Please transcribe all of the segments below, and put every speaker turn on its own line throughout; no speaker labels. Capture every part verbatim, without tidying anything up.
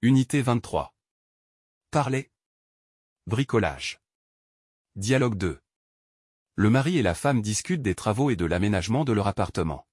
Unité vingt-trois. Parler. Bricolage. Dialogue deux. Le mari et la femme discutent des travaux et de l'aménagement de leur appartement.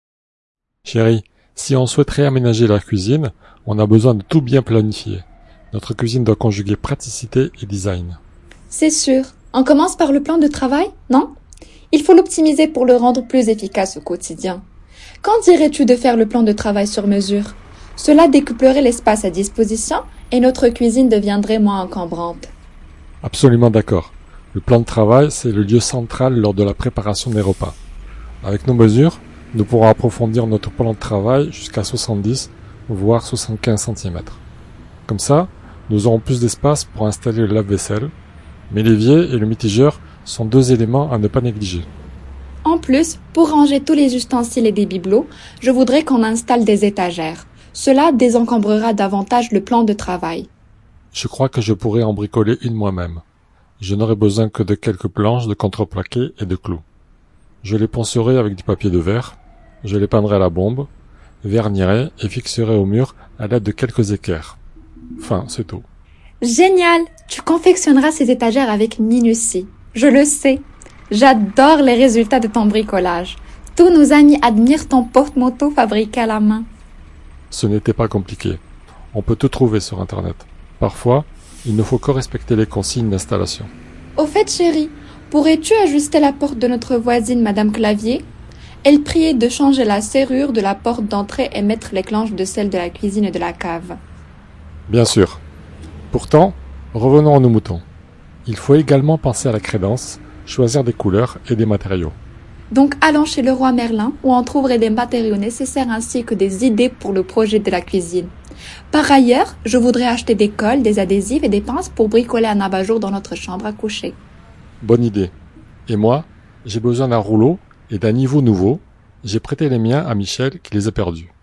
Chérie, si on souhaiterait aménager la cuisine, on a besoin de tout bien planifier. Notre cuisine doit conjuguer praticité et design.
C'est sûr. On commence par le plan de travail, non? Il faut l'optimiser pour le rendre plus efficace au quotidien. Qu'en dirais-tu de faire le plan de travail sur mesure? Cela décuplerait l'espace à disposition et notre cuisine deviendrait moins encombrante.
Absolument d'accord. Le plan de travail, c'est le lieu central lors de la préparation des repas. Avec nos mesures, nous pourrons approfondir notre plan de travail jusqu'à soixante-dix, voire soixante-quinze centimètres. Comme ça, nous aurons plus d'espace pour installer le lave-vaisselle, mais l'évier et le mitigeur sont deux éléments à ne pas négliger.
En plus, pour ranger tous les ustensiles et des bibelots, je voudrais qu'on installe des étagères. Cela désencombrera davantage le plan de travail.
Je crois que je pourrais en bricoler une moi-même. Je n'aurai besoin que de quelques planches de contreplaqué et de clous. Je les poncerai avec du papier de verre, je les peindrai à la bombe, vernirai et fixerai au mur à l'aide de quelques équerres. Enfin, c'est tout.
Génial! Tu confectionneras ces étagères avec minutie. Je le sais. J'adore les résultats de ton bricolage. Tous nos amis admirent ton porte-manteau fabriqué à la main.
Ce n'était pas compliqué. On peut tout trouver sur Internet. Parfois, il ne faut que respecter les consignes d'installation.
Au fait, chérie, pourrais-tu ajuster la porte de notre voisine, Madame Clavier? Elle priait de changer la serrure de la porte d'entrée et mettre les clenches de celle de la cuisine et de la cave.
Bien sûr. Pourtant, revenons à nos moutons. Il faut également penser à la crédence, choisir des couleurs et des matériaux.
Donc allons chez le roi Merlin où on trouverait des matériaux nécessaires ainsi que des idées pour le projet de la cuisine. Par ailleurs, je voudrais acheter des cols, des adhésifs et des pinces pour bricoler un abat-jour dans notre chambre à coucher.
Bonne idée. Et moi, j'ai besoin d'un rouleau et d'un niveau nouveau. J'ai prêté les miens à Michel qui les a perdus.